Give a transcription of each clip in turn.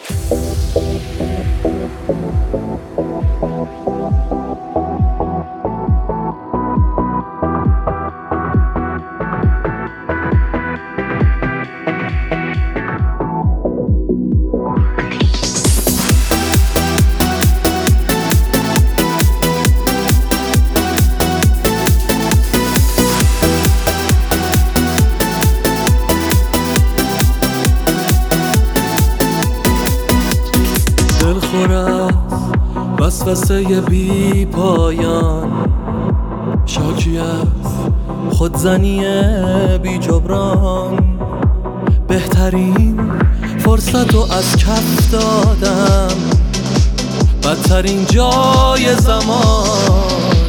دلخور از وسوسه بی پایان، شاکی از خودزنی بی جبران. بهترین فرصت رو از کف دادم، بدترین جای زمان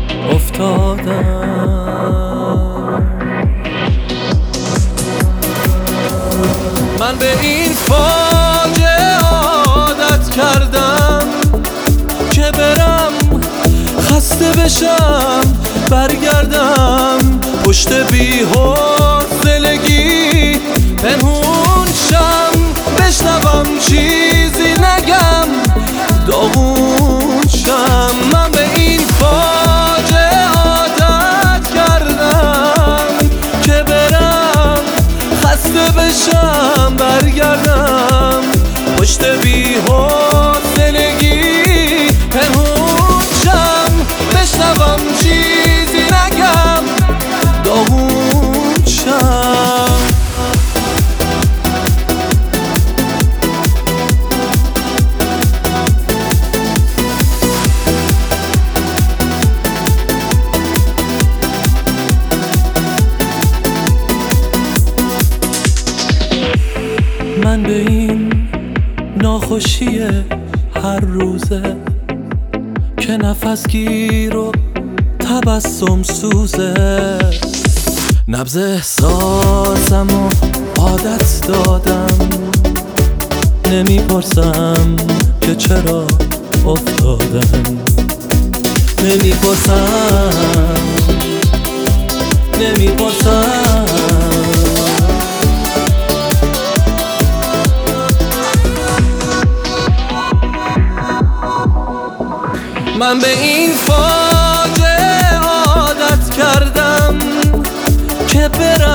افتادم. من به این فاجعه عادت کردم که برم خسته بشم برگردم، پشت بی‌حوصلگی پنهون شم، بشنوم چیزی نگم داغون شم. من به این فاجعه عادت کردم که برم خسته بشم برگردم، پشت بی‌حوصلگی پنهون شم، بشنوم چیزی نگم داغون شم. من به این ناخوشی هر روزه که نفس گیر و تبسم سوزه، نبض احساسم و عادت دادم، نمیپرسم که چرا افتادم، نمیپرسم. من به این